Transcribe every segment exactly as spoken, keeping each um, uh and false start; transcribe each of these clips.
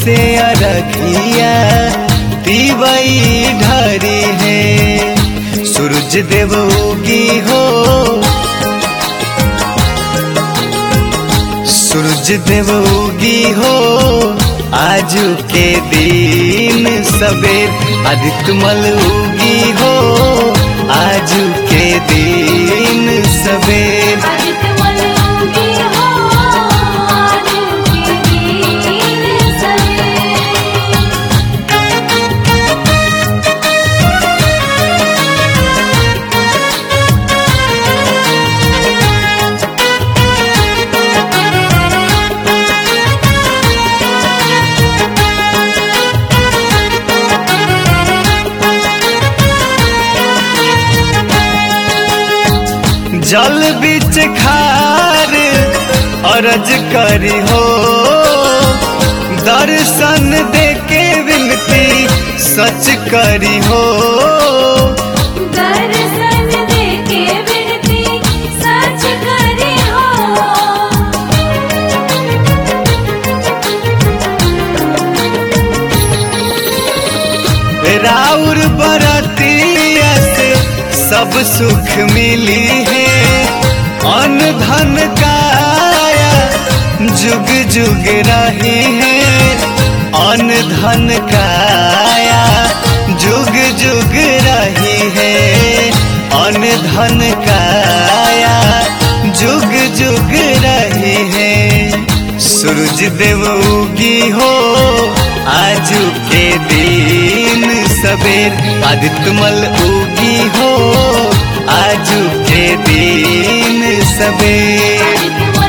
से अरघिया तिवई ढरी है। सूरज देव उगी हो, सूरज देव उगी हो, आजू के दिन सबेर आदित्य मल उगी हो, आजू के दिन सबेर जल बिच खार अरज करी हो, दर्शन देके विनती सच करी हो, दर्शन देके विनती सच करी हो। राउर बरतिया से सब सुख मिली है, अन्न धन काया जुग जुग रही है, अन्न धन काया जुग जुग रही है, अन्न धन काया जुग जुग रही है। सूरज देव उगी हो, आजू के दिन सबेर आदित्य मल उगी हो, आजू के दिन सबेर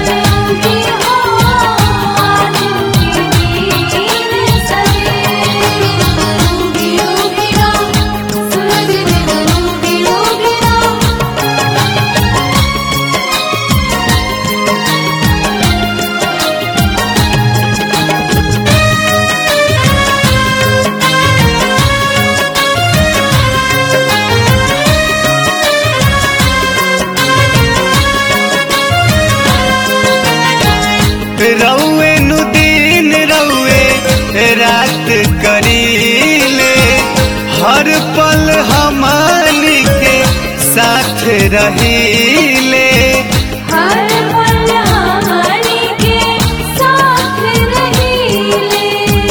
रउए नु दिन रउए रात करीले, हर पल हमारी के साथ रहीले, हर पल हमारी के साथ रहीले।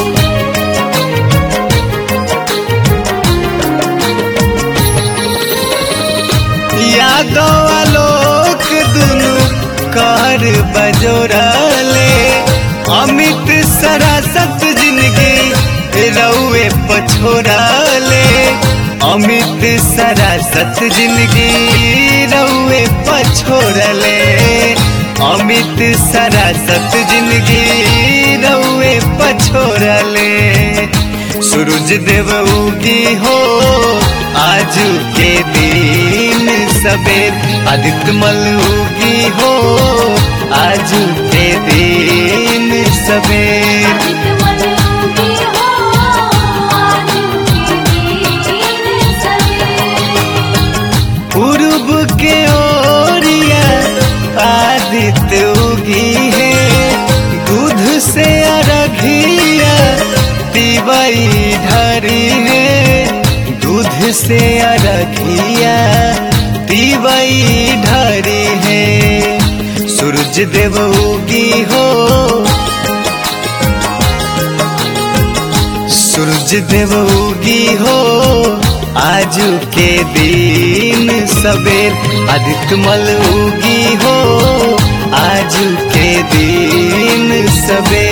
यादो आलोक दुनु कर बजोरले, अमित सरासत जिंदगी रउए पछोराले, अमित सरासत जिंदगी रउए पछोरले, अमित सरासत जिंदगी रउए पछोरले। सूरज देव उगी हो, आजू के दिन सबेर आदित्य मल उगी हो, आजू के दिन सबेर पूर्व के ओरिया आदित्य उगी है, दूध से अरघिया तिवई ढरी है, दूध से अरघिया तिवई ढरी है। सूरज देव उगी हो, सूरज देव उगी हो, आजू के दिन सबेर आदित्य मल उगी हो, आजू के दिन सबेर।